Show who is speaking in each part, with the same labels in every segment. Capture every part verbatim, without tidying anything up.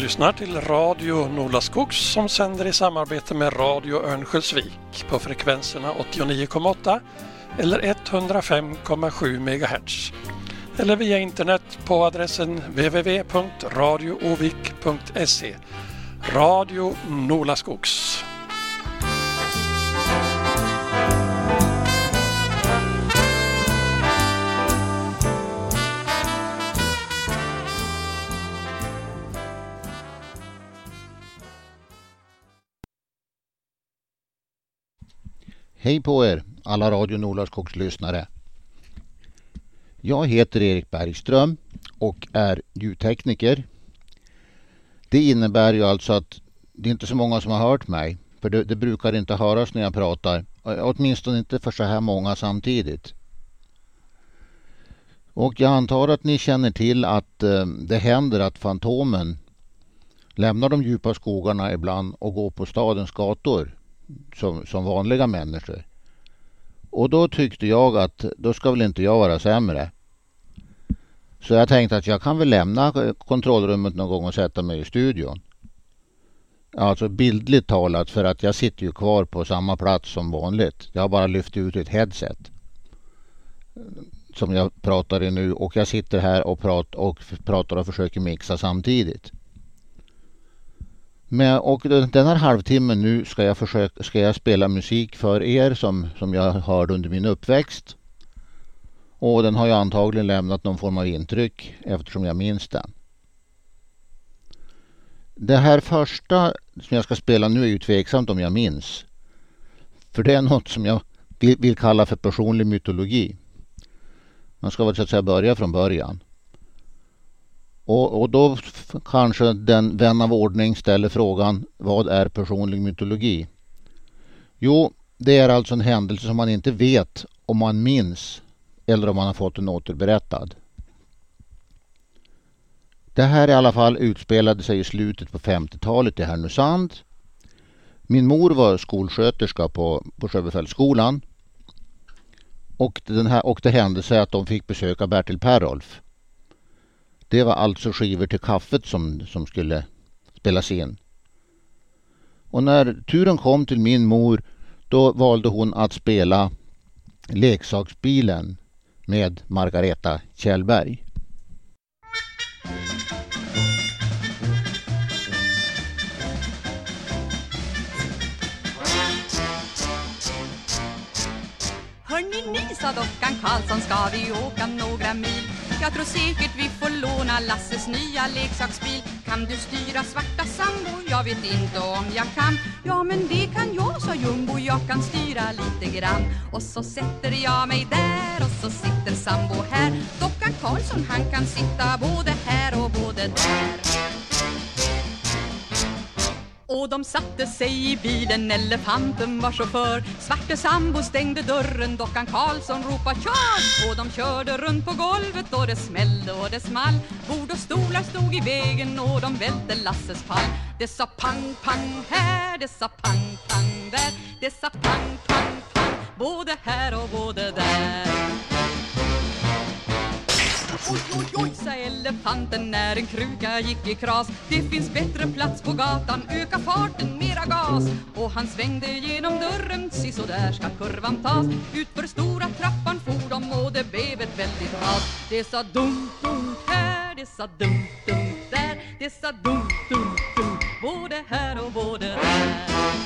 Speaker 1: lyssnar till Radio Nolaskogs som sänder i samarbete med Radio Örnsköldsvik på frekvenserna åttionio komma åtta eller etthundrafem komma sju megahertz. Eller via internet på adressen w w w punkt radio ovik punkt se. Radio Nolaskogs.
Speaker 2: Hej på er, alla Radio Nolaskogs lyssnare. Jag heter Erik Bergström och är ljudtekniker. Det innebär ju alltså att det är inte så många som har hört mig. För det, det brukar inte höras när jag pratar. Åtminstone inte för så här många samtidigt. Och jag antar att ni känner till att eh, det händer att Fantomen lämnar de djupa skogarna ibland och går på stadens gator. Som, som vanliga människor. Och då tyckte jag att då ska väl inte jag vara sämre. Så jag tänkte att jag kan väl lämna kontrollrummet någon gång och sätta mig i studion. Alltså bildligt talat, för att jag sitter ju kvar på samma plats som vanligt. Jag har bara lyft ut ett headset som jag pratar i nu, och jag sitter här och, prat, och pratar och försöker mixa samtidigt. Men, och den här halvtimmen nu ska jag, försöka, ska jag spela musik för er som, som jag hörde under min uppväxt. Och den har jag antagligen lämnat någon form av intryck eftersom jag minns den. Det här första som jag ska spela nu är ju tveksamt om jag minns. För det är något som jag vill, vill kalla för personlig mytologi. Man ska väl så att säga börja från början. Och, och då kanske den vän av ordning ställer frågan: vad är personlig mytologi? Jo, det är alltså en händelse som man inte vet om man minns eller om man har fått den återberättad. Det här i alla fall utspelade sig i slutet på femtiotalet i Härnösand. Min mor var skolsköterska på, på Sjöbefälsskolan. Och, den här, och det hände sig att de fick besöka Bertil Perolf. Det var alltså skivor till kaffet som, som skulle spelas in. Och när turen kom till min mor, då valde hon att spela Leksaksbilen med Margareta Kjellberg.
Speaker 3: Hörni ni, sa dockan Karlsson, ska vi åka några mil? Jag tror säkert vi får låna Lasses nya leksaksbil. Kan du styra svarta sambo? Jag vet inte om jag kan. Ja, men det kan jag, sa Jumbo. Jag kan styra lite grann. Och så sätter jag mig där och så sitter sambo här. Dockan Karlsson, han kan sitta både här och både där. Och de satte sig i bilen, elefanten var chaufför. Svarte sambo stängde dörren, dockan Karlsson ropade kör. Och de körde runt på golvet och det smällde och det small. Bord och stolar stod i vägen och de välte Lasses pall. Det sa pang, pang här, det sa pang, pang där. Det sa pang, pang, pang, både här och både där. Oj, oj, oj, sa elefanten när en kruka gick i kras. Det finns bättre plats på gatan, öka farten, mera gas. Och han svängde genom dörren, si så där ska kurvan tas. Ut för stora trappan for de och det blev ett väldigt ras. Det sa dum, dum här, det sa dum, dum där. Det sa dum, dum, dum, både här och både där.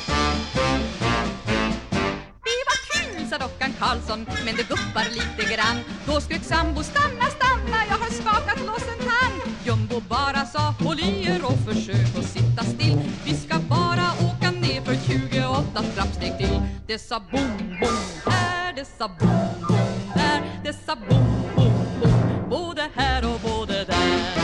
Speaker 3: Sa dockan Karlsson, men det guppar lite grann. Då skrek sambo, stanna, stanna, jag har skakat loss en tand. Jumbo bara sa, håll i er och försök att sitta still. Vi ska bara åka ner för tjugoåtta trappsteg till. Det sa boom, boom här, det sa boom, boom där. Det sa boom, boom, boom, både här och både där.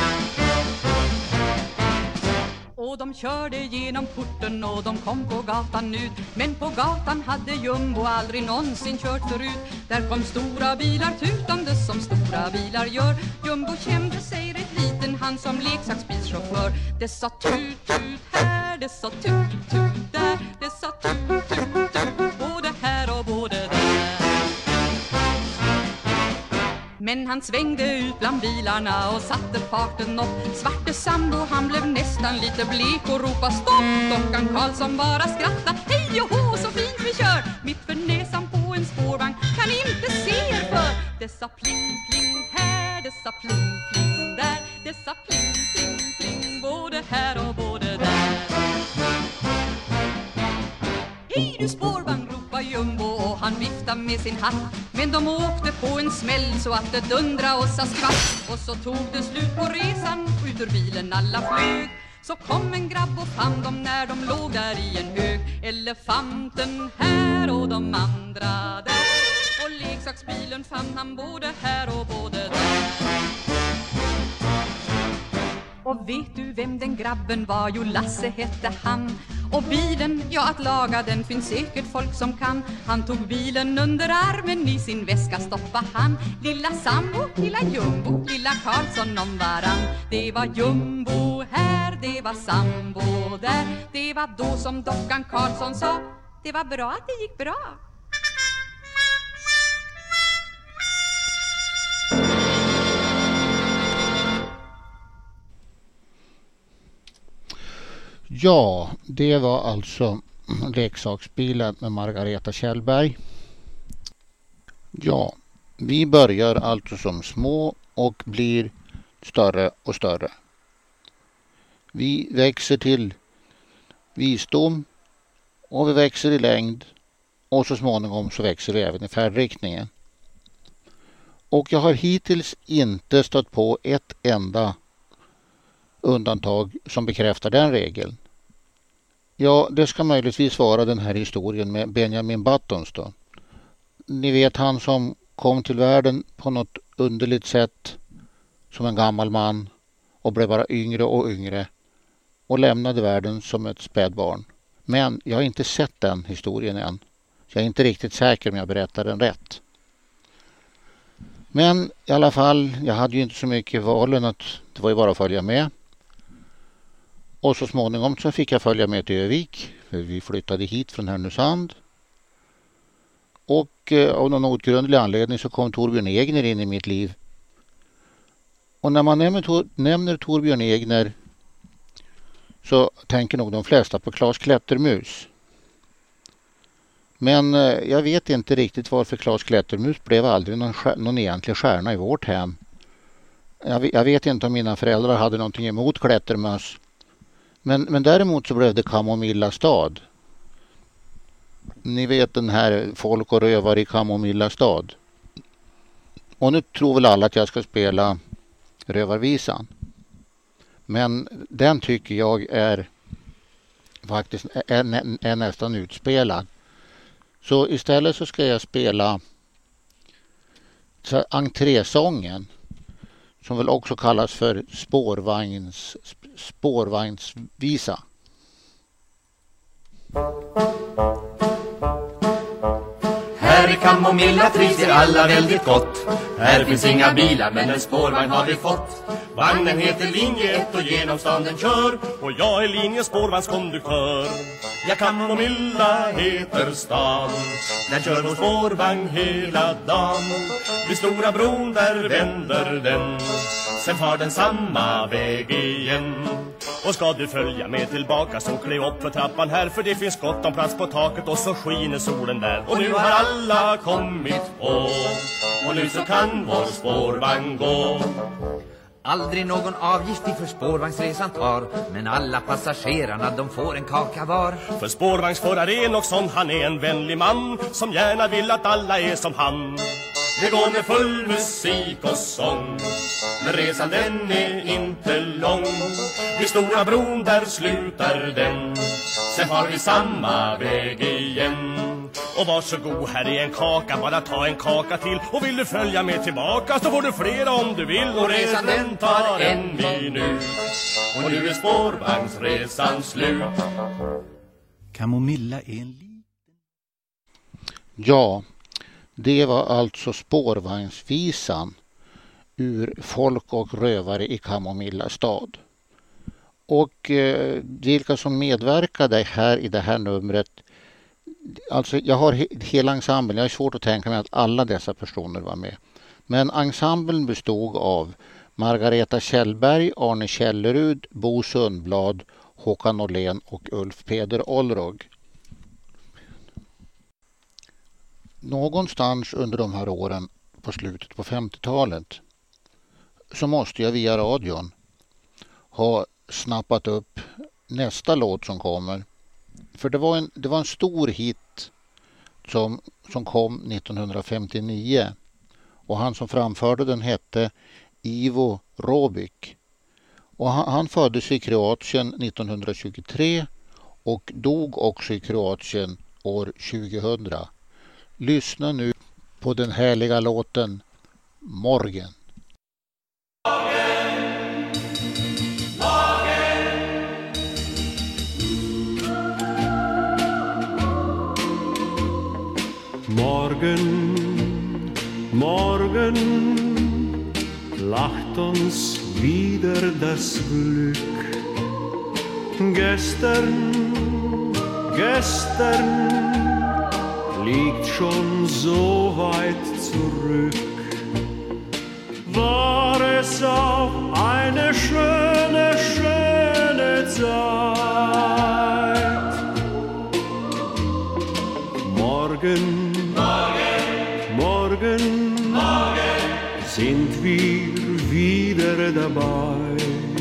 Speaker 3: Och de körde genom porten och de kom på gatan ut. Men på gatan hade Jumbo aldrig någonsin kört förut. Där kom stora bilar tutande som stora bilar gör. Jumbo kände sig rätt liten, han som leksaksbilschaufför. Det sa tut, tut här, det sa tut, tut där. Det sa tut, tut, tut, både här och både där. Men han svängde ut bland bilarna och satte farten upp. Svarte sambo, han blev nästan lite blek och ropade stopp. Dockan Karlsson bara skratta. Hej och hå, så fint vi kör. Mitt för näsan på en spårvagn, kan inte se er för. Dessa pling, pling här, dessa pling, pling där. Dessa pling, pling, pling, både här och både där. Hej du spårvagn, ropar Jumbo och han viftar med sin hatt. Men de åkte på en smäll så att det dundra och sa skvatt. Och så tog det slut på resan, ut ur bilen alla flög. Så kom en grabb och fann dem när de låg där i en hög. Elefanten här och de andra där. Och leksaksbilen fann han både här och både där. Och vet du vem den grabben var? Jo, Lasse hette han. Och bilen, ja att laga den finns säkert folk som kan. Han tog bilen under armen, i sin väska stoppa han. Lilla sambo, lilla Jumbo, lilla Karlsson om varann. Det var Jumbo här, det var sambo där. Det var då som dockan Karlsson sa, det var bra att det gick bra.
Speaker 2: Ja, det var alltså leksaksbilen med Margareta Kjellberg. Ja, vi börjar alltså som små och blir större och större. Vi växer till visdom och vi växer i längd och så småningom så växer vi även i färdriktningen. Och jag har hittills inte stött på ett enda undantag som bekräftar den regeln. Ja, det ska möjligtvis vara den här historien med Benjamin Buttons då. Ni vet, han som kom till världen på något underligt sätt som en gammal man och blev bara yngre och yngre och lämnade världen som ett spädbarn. Men jag har inte sett den historien än. Jag är inte riktigt säker om jag berättar den rätt. Men i alla fall, jag hade ju inte så mycket valen att det var ju bara att följa med. Och så småningom så fick jag följa med till Övik. För vi flyttade hit från Härnösand. Och eh, av någon outgrundlig anledning så kom Torbjörn Egner in i mitt liv. Och när man nämner, Tor- nämner Torbjörn Egner så tänker nog de flesta på Claes Klättermus. Men eh, jag vet inte riktigt varför Claes Klättermus blev aldrig någon, stjär- någon egentlig stjärna i vårt hem. Jag, jag vet inte om mina föräldrar hade någonting emot Klättermus. Men, men däremot så blev det Kamomilla stad. Ni vet den här folk och rövar i Kamomilla stad. Och nu tror väl alla att jag ska spela Rövarvisan. Men den tycker jag är faktiskt är, är nästan utspelad. Så istället så ska jag spela så entrésången. Som väl också kallas för spårvagns, spårvagnsvisa.
Speaker 4: Här i Kamomilla trivs vi alla väldigt gott. Här finns inga bilar men en spårvagn har vi fått. Vagnen heter linje ett och genom stan den kör. Och jag är linje spårvagnskonduktör. Ja, Kamomilla heter stan. Den kör vår spårvagn hela dagen. Vid stora bron där vänder den. Sen far den samma väg igen. Och ska du följa med tillbaka så klä upp för trappan här. För det finns gott om plats på taket och så skiner solen där. Och nu har alla kommit på. Och nu så kan vår spårvagn gå.
Speaker 5: Aldrig någon avgift för spårvagnsresan tar. Men alla passagerarna de får en kaka var.
Speaker 4: För spårvagnsförare Enoksson, han är en vänlig man som gärna vill att alla är som han. Det går med full musik och sång. Men resan den är inte lång. Vid stora bron där slutar den. Sen har vi samma väg igen. Och varsågod, här är en kaka, bara ta en kaka till. Och vill du följa med tillbaka så får du flera om du vill. Och resan den tar en minut. Och nu är spårvagnsresan slut.
Speaker 6: Kamomilla är en liten...
Speaker 2: Ja, det var alltså spårvagnsvisan ur Folk och rövare i Kamomilla stad. Och eh, vilka som medverkade här i det här numret, alltså jag har he- hela ensemblen, jag är svårt att tänka mig att alla dessa personer var med. Men ensemblen bestod av Margareta Kjellberg, Arne Källerud, Bo Sundblad, Håkan Åhlén och Ulf Peder Olrog. Någonstans under de här åren på slutet på femtiotalet så måste jag via radion ha snappat upp nästa låt som kommer. För det var en, det var en stor hit som, som kom nittonhundrafemtionio. Och han som framförde den hette Ivo Robic. Och han, han föddes i Kroatien nittonhundratjugotre och dog också i Kroatien år tjugohundra. Lyssna nu på den härliga låten Morgen.
Speaker 6: Morgen, morgen, lacht uns wieder das Glück. Gestern, gestern liegt schon so weit zurück. War es auch eine schöne, schöne Zeit. Morgen, Morgen, morgen sind wir wieder dabei.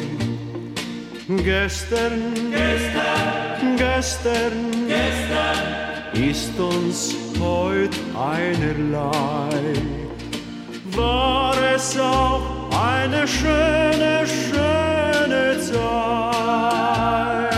Speaker 6: Gestern, gestern, gestern, gestern ist uns heut einerlei. War es auch eine schöne, schöne Zeit.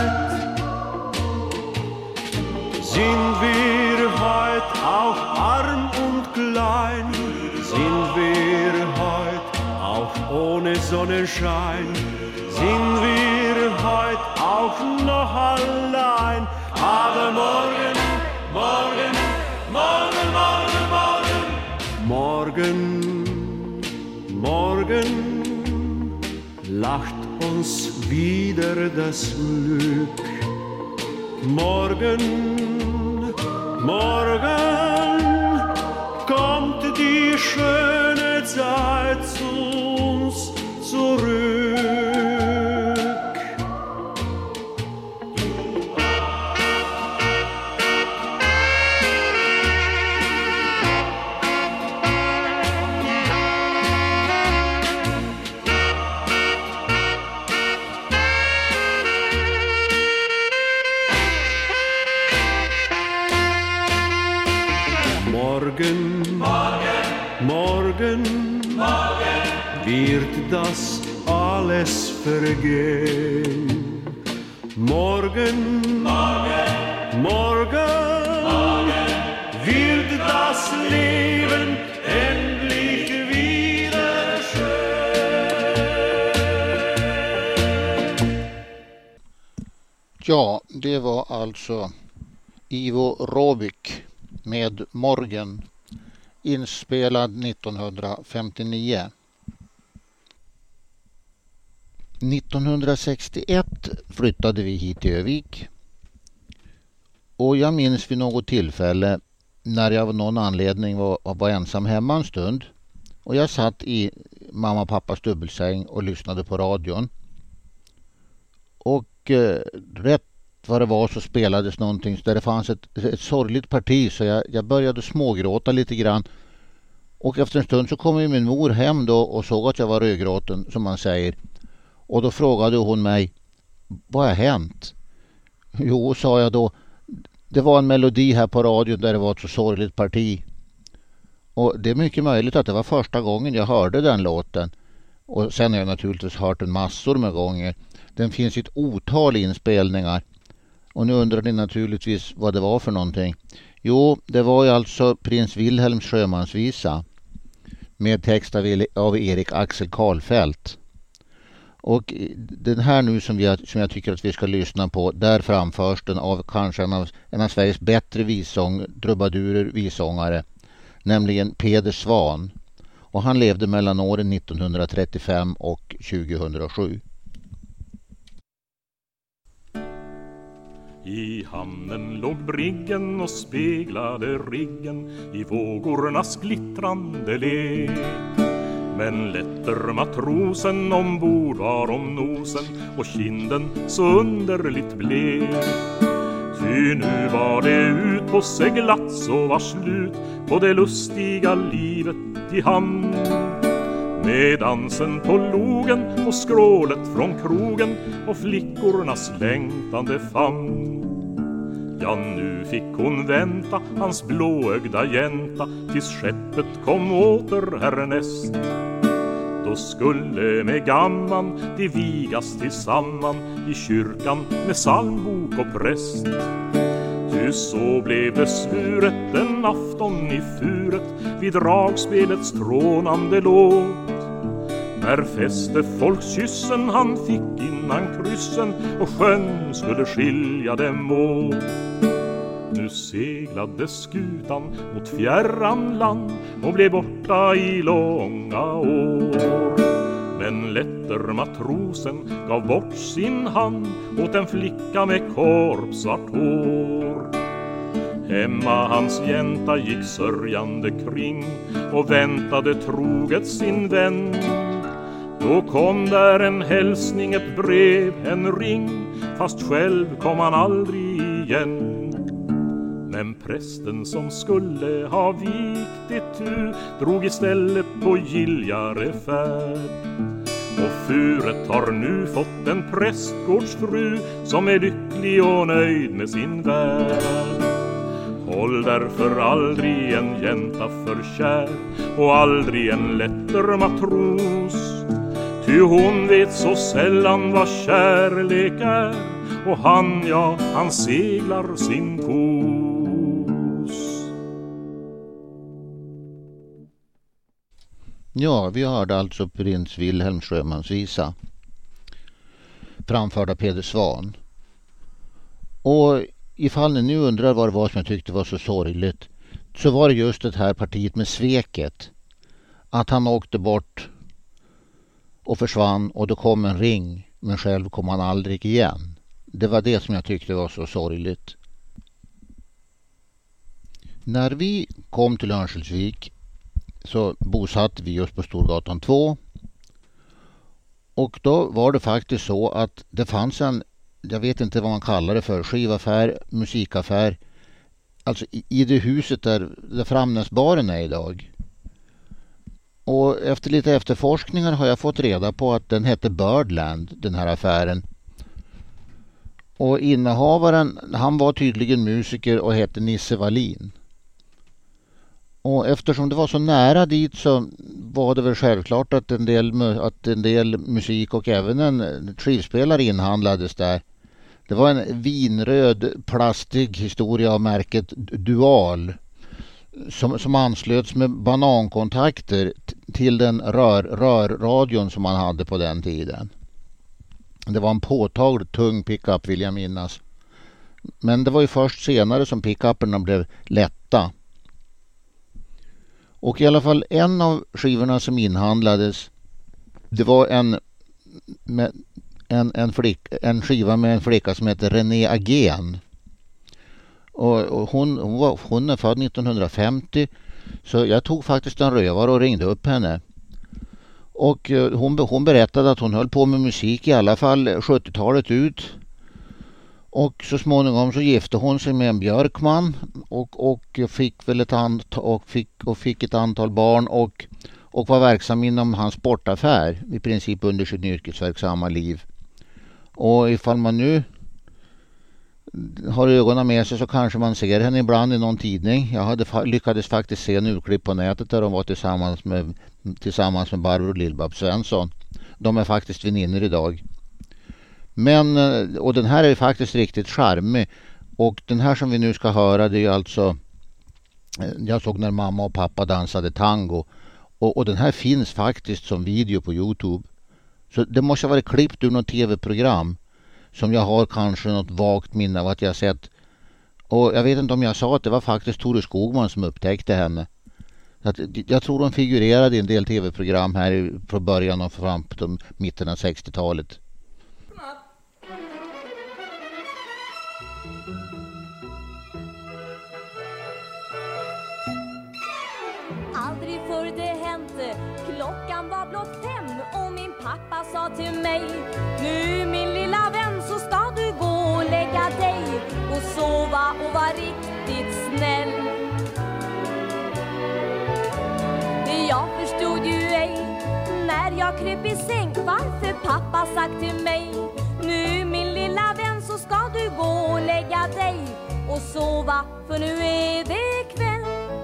Speaker 6: Sind wir heut auch arm und klein, sind wir heut auch ohne Sonnenschein, sind wir heut auch noch allein, aber morgen, morgen, morgen, morgen, morgen, morgen lacht uns wieder das Glück. Morgen, morgen kommt die schöne Zeit zu uns zurück. Morgen, morgen, morgen wird das alles vergehen. Morgen, morgen, morgen wird das Leben endlich wieder schön.
Speaker 2: Ja, det var alltså Ivo Robic med Morgen, inspelad nittonhundrafemtionio. nittonhundrasextioett flyttade vi hit till Övik. Och jag minns vid något tillfälle när jag av någon anledning var, var ensam hemma en stund. Och jag satt i mamma och pappas dubbelsäng och lyssnade på radion. Och eh, rätt vad det var så spelades någonting där det fanns ett, ett sorgligt parti, så jag, jag började smågråta lite grann. Och efter en stund så kom min mor hem då och såg att jag var rödgråten, som man säger. Och då frågade hon mig, vad har hänt? Jo, sa jag då, det var en melodi här på radion där det var ett så sorgligt parti. Och det är mycket möjligt att det var första gången jag hörde den låten. Och sen har jag naturligtvis hört den massor med gånger. Den finns i ett otal inspelningar. Och nu undrar ni naturligtvis vad det var för någonting. Jo, det var ju alltså Prins Wilhelms sjömansvisa med text av Erik Axel Karlfeldt. Och den här nu som, vi, som jag tycker att vi ska lyssna på, där framförs den av kanske en av, en av Sveriges bättre visång, trubadurer, visångare, nämligen Peder Svan. Och han levde mellan åren nittonhundratrettiofem och tjugohundrasju.
Speaker 7: I hamnen låg briggen och speglade riggen i vågornas glittrande lek. Men lätter matrosen ombord var om nosen och kinden så underligt blev. Ty nu var det ut på seglats och var slut på det lustiga livet i hamn. Med dansen på logen och skrålet från krogen och flickornas längtande famn. Ja, nu fick hon vänta, hans blåögda jänta, tills skeppet kom åter härnäst. Då skulle med gamman de vigas tillsamman i kyrkan med psalmbok och präst. Ty så blev det svuret en afton i furet vid dragspelets trånande låt. När fäste folkskyssen han fick innan kryssen och sjön skulle skilja dem åt. Nu seglade skutan mot fjärran land och blev borta i långa år. Men lätter matrosen gav bort sin hand åt en flicka med korpsvart hår. Hemma hans jänta gick sörjande kring och väntade troget sin vän. Då kom där en hälsning, ett brev, en ring, fast själv kom han aldrig igen. Men prästen som skulle ha vikt itu drog istället på gilligare färd. Och furet har nu fått en prästgårdsfru som är lycklig och nöjd med sin värld. Håll därför aldrig en jänta för kär och aldrig en lätter matros. Ty hon vet så sällan vad kärlek är och han, ja, han seglar sin kos.
Speaker 2: Ja, vi hörde alltså prins Wilhelm Sjömans visa framförd av Peder Svan. Och ifall ni nu undrar vad det var som jag tyckte var så sorgligt, så var det just det här partiet med sveket. Att han åkte bort och försvann och då kom en ring, men själv kom han aldrig igen. Det var det som jag tyckte var så sorgligt. När vi kom till Örnsköldsvik så bosatte vi just på Storgatan två. Och då var det faktiskt så att det fanns en, jag vet inte vad man kallar det för, skivaffär, musikaffär. Alltså i, i det huset där, där Framnäsbaren är idag. Och efter lite efterforskningar har jag fått reda på att den hette Birdland, den här affären. Och innehavaren, han var tydligen musiker och hette Nisse Wallin. Och eftersom det var så nära dit så var det väl självklart att en del, att en del musik och även en skivspelare inhandlades där. Det var en vinröd plastig historia av märket Dual som, som anslöts med banankontakter t- till den rör, rörradion som man hade på den tiden. Det var en påtagligt tung pickup, vill jag minnas. Men det var ju först senare som pickupperna blev lätta. Och i alla fall en av skivorna som inhandlades, det var en, med, en, en, flick, en skiva med en flicka som heter René Agén. Och, och hon, hon, var, hon är född nittonhundrafemtio, så jag tog faktiskt en rövare och ringde upp henne. Och hon, hon berättade att hon höll på med musik i alla fall sjuttiotalet ut. Och så småningom så gifte hon sig med en Björkman och, och, fick, väl ett ant- och, fick, och fick ett antal barn och, och var verksam inom hans sportaffär i princip under sitt yrkesverksamma liv. Och ifall man nu har ögonen med sig så kanske man ser henne ibland i någon tidning. Jag hade fa- lyckades faktiskt se en urklipp på nätet där de var tillsammans med, tillsammans med Barbro Lill-Babs Svensson. De är faktiskt väninnor idag. Men, och den här är faktiskt riktigt charmig. Och den här som vi nu ska höra, det är alltså, jag såg när mamma och pappa dansade tango. Och, och den här finns faktiskt som video på YouTube. Så det måste ha varit klippt ur något tv-program som jag har kanske något vagt minne av att jag sett. Och jag vet inte om jag sa att det var faktiskt Tore Skogman som upptäckte henne. Att, jag tror hon figurerade i en del tv-program här från början och fram på mitten av sextiotalet.
Speaker 8: aldrig förr det hände. Klockan var blott fem och min pappa sa till mig: nu min lilla vän så ska du gå och lägga dig och sova och vara riktigt snäll. Jag förstod ju ej när jag kröp i säng varför pappa sagt till mig: nu min lilla vän så ska du gå och lägga dig och sova, för nu är det kväll.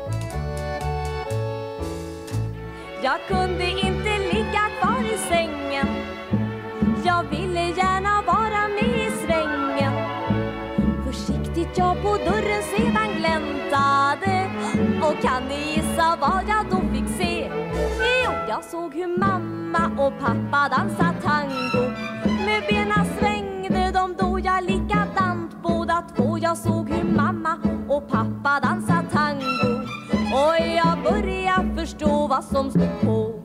Speaker 8: Jag kunde inte ligga kvar i sängen, jag ville gärna vara med i svängen. Försiktigt jag på dörren sedan gläntade, och kan ni gissa vad jag då fick se? Jo, jag såg hur mamma och pappa dansade tango. Med benen svängde de då jag likadant båda två. Jag såg hur mamma och pappa dansade tango, och jag började förstå vad som stod på.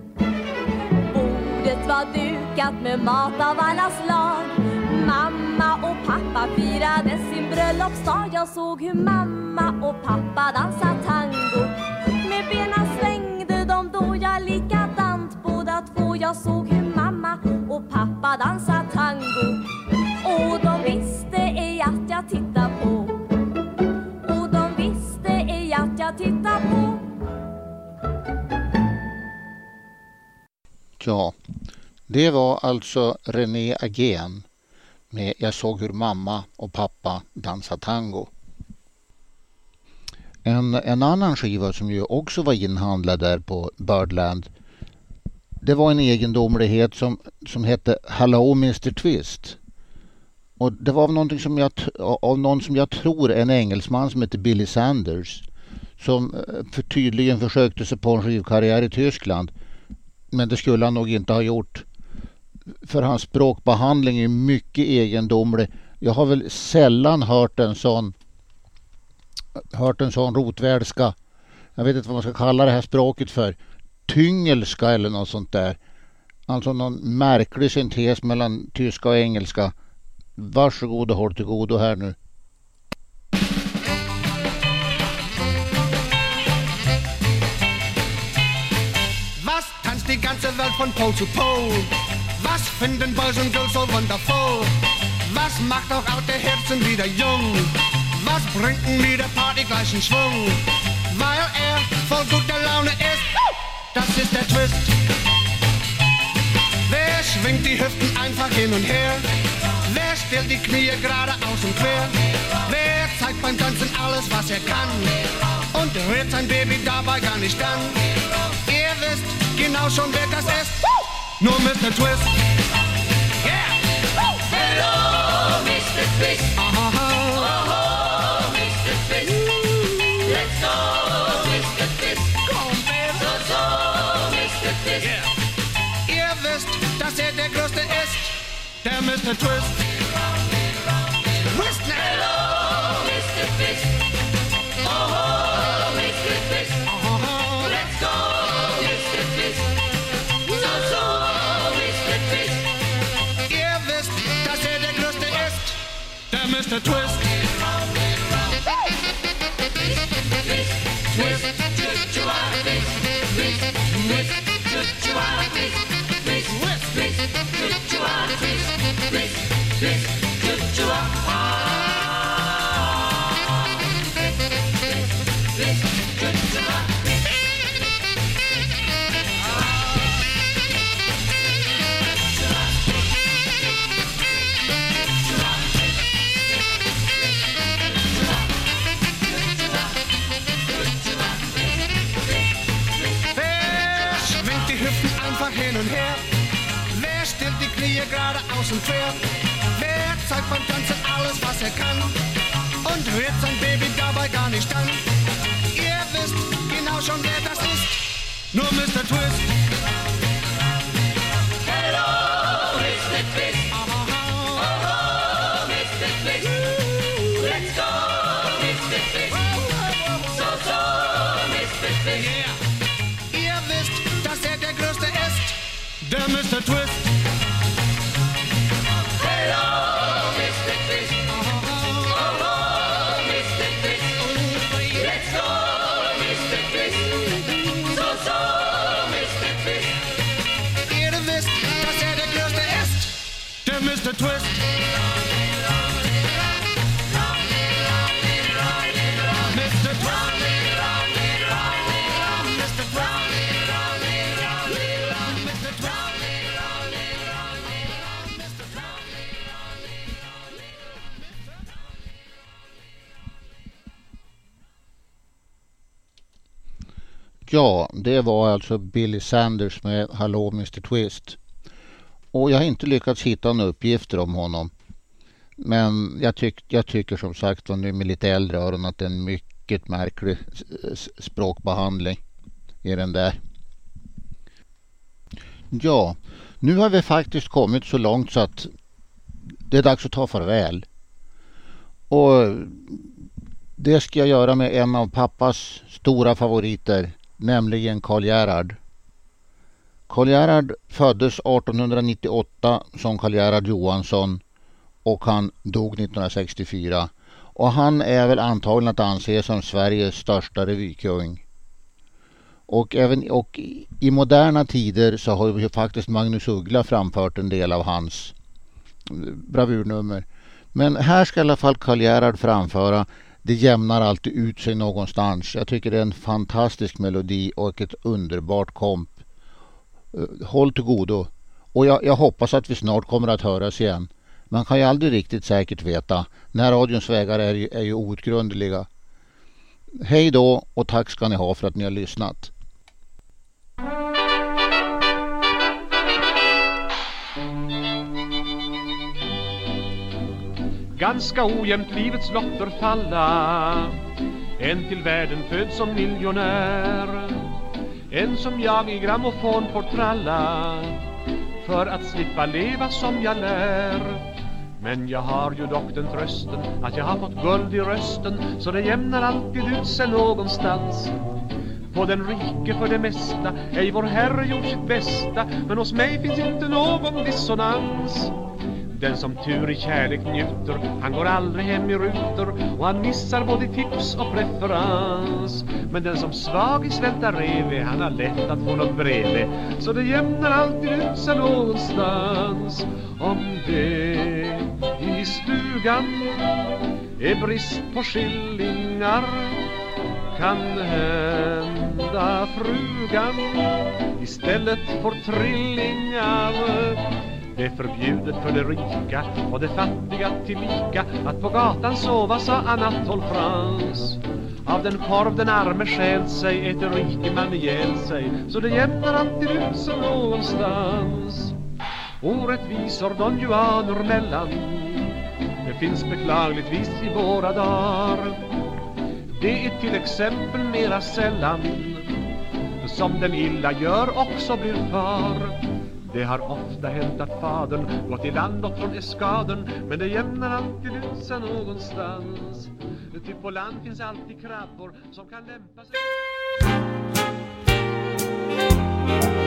Speaker 8: Bordet var dukat med mat av alla slag. Mamma och pappa firade sin bröllopsdag. Jag såg hur mamma och pappa dansade tango. Med benen svängde de då jag likadant båda två. Jag såg hur mamma och pappa dansade tango, och de visste ej att jag tittar på. Och de visste ej att jag tittar på.
Speaker 2: Ja, det var alltså René Agén med Jag såg hur mamma och pappa dansade tango. En, en annan skiva som ju också var inhandlad där på Birdland, det var en egendomlighet som, som hette Hello mister Twist. Och det var någonting som jag, av någon som jag tror är en engelsman som heter Billy Sanders, som för tydligen försökte sig på en skivkarriär i Tyskland. Men det skulle han nog inte ha gjort, för hans språkbehandling är mycket egendomlig. Jag har väl sällan hört en sån hört en sån rotvärldska, jag vet inte vad man ska kalla det här språket för, tyngelska eller något sånt där. Alltså någon märklig syntes mellan tyska och engelska. Varsågod och håll till godo här nu.
Speaker 9: Was tanzt die ganze Welt von Pol zu Pol? Was finden Boys und Girls so wundervoll? Was macht auch alte Herzen wieder jung? Was bringt in jeder Party gleichen Schwung? Weil er voll guter Laune ist, das ist der Twist. Wer schwingt die Hüften einfach hin und her? Wer stellt die Knie gerade aus und quer? Wer zeigt beim Tanzen alles, was er kann? Und rührt sein Baby dabei gar nicht an? Ihr wisst genau schon, wer das ist. Nur Mister Twist. Yeah!
Speaker 10: Hello, Mister Twist.
Speaker 9: Aha.
Speaker 10: Oh, Mister Twist. Let's go, Mister Twist.
Speaker 9: Komm, baby.
Speaker 10: So, so, Mister Twist.
Speaker 9: Yeah. Ihr wisst, dass er der Größte ist, der Mister Twist. Twist now.
Speaker 10: Hello, Mister Twist. Oh, Mister Twist.
Speaker 9: Aha.
Speaker 10: Let's go, Mister Twist. So, so, Mister Twist.
Speaker 9: Ihr wisst, dass er der Größte ist, der Mister Twist. Hin und her. Wer stellt die Knie gerade aus und quer? Wer zeigt beim Tanzen alles, was er kann? Und rührt sein Baby dabei gar nicht an? Ihr wisst genau schon, wer das ist. Nur Mister Twist.
Speaker 10: Hello, Mister Twist. Oh, Mister Twist. Let's go, Mister Twist. So, so, Mister Twist.
Speaker 9: Yeah. Ihr wisst, dass er der Größte ist, der Mister Twist.
Speaker 10: Hello, Mister Twist. Oh, Mister Twist. Let's go, Mister Twist.
Speaker 2: Ja, det var alltså Billy Sanders med Hello mister Twist. Och jag har inte lyckats hitta några uppgifter om honom. Men jag, tyck, jag tycker som sagt var nu med lite äldre öron att det är en mycket märklig språkbehandling i den där. Ja, nu har vi faktiskt kommit så långt så att det är dags att ta farväl. Och det ska jag göra med en av pappas stora favoriter, nämligen Karl Gerhard. Karl Gerhard föddes arton nittioåtta som Karl Gerhard Johansson och han dog nittonhundrasextiofyra. Och han är väl antagligen att anse som Sveriges största revykung. Och även och i moderna tider så har ju faktiskt Magnus Uggla framfört en del av hans bravurnummer. Men här ska i alla fall Karl Gerhard framföra Det jämnar alltid ut sig någonstans. Jag tycker det är en fantastisk melodi och ett underbart komp. Håll till godo. Och jag, jag hoppas att vi snart kommer att höras igen. Man kan ju aldrig riktigt säkert veta. När radions vägar är, är ju outgrundliga. Hej då och tack ska ni ha för att ni har lyssnat.
Speaker 11: Ganska ojämnt livets lotter falla. En till världen född som miljonär. En som jag i grammofon får tralla. För att slippa leva som jag lär. Men jag har ju dock den trösten att jag har fått guld i rösten. Så det jämnar alltid ut sig någonstans. På den rike för det mesta ej vår Herre gjort sitt bästa. Men hos mig finns inte någon dissonans. Den som tur i kärlek njuter, han går aldrig hem i rutor. Och han missar både tips och preferens. Men den som svag i svälta rev, han har lätt att få något brev. Så det jämnar alltid ut sig någonstans. Om det i stugan är brist på skillingar, kan hända frugan istället får trillingar. Det är förbjudet för det rika och det fattiga tillika att på gatan sova, sa Anatole France. Av den korv den arme skäl sig äter rike man ihjäl sig. Så det jämnar alltid ut sig någonstans. Orättvisor Don Juaner mellan, det finns beklagligtvis i våra dagar. Det är till exempel mera sällan som den illa gör också blir far. Det har ofta hänt att fadern gått i land och från eskaden. Men det jämnar alltid ut sig någonstans. Typ på land finns alltid krabbor som kan lämpa sig.